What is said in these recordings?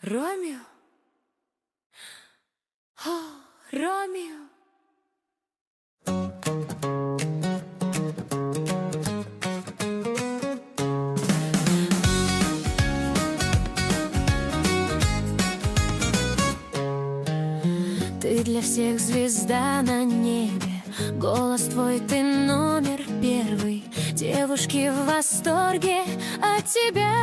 Ромео, о, Ромео. Ты для всех звезда на небе, голос твой, ты номер первый. Девушки в восторге от тебя.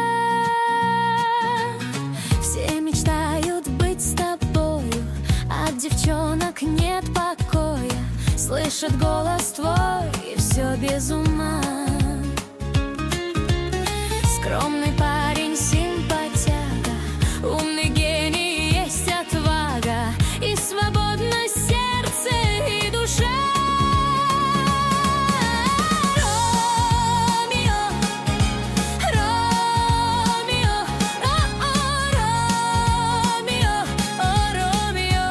Все мечтают быть с тобою, от девчонок нет покоя. Слышат голос твой и все без ума. Скромный парень, симпатяга, умный гений, есть отвага и свободность сердце и душа. Ромео, Ромео, Ромео, Ромео.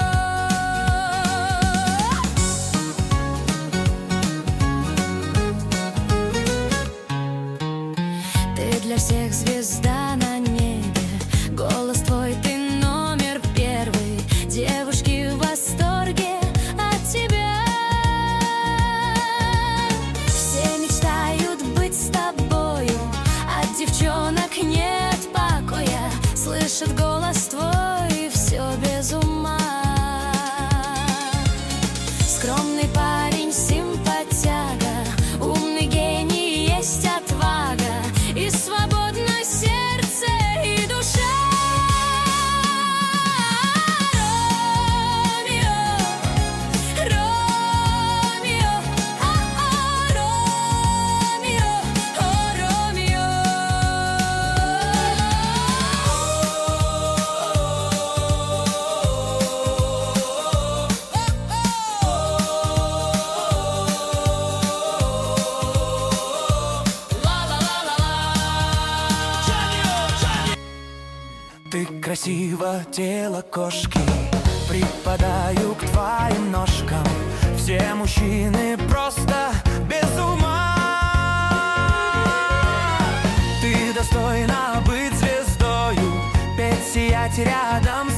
Ты для всех звезда на небе, голос твой, ты номер первый. Девушки в восторге от тебя. Все мечтают быть с тобою, от девчонок нет покоя. Слышат голос твой и все без ума. Скромный парень, симпатяга, умный гений, есть отвага и свободность сердце и душа. Ромео, Ромео, Ромео. Ты красиво, тело кошки, припадаю к твоим ножкам. Все мужчины просто без ума. Ты достойна быть звездою, петь, сиять рядом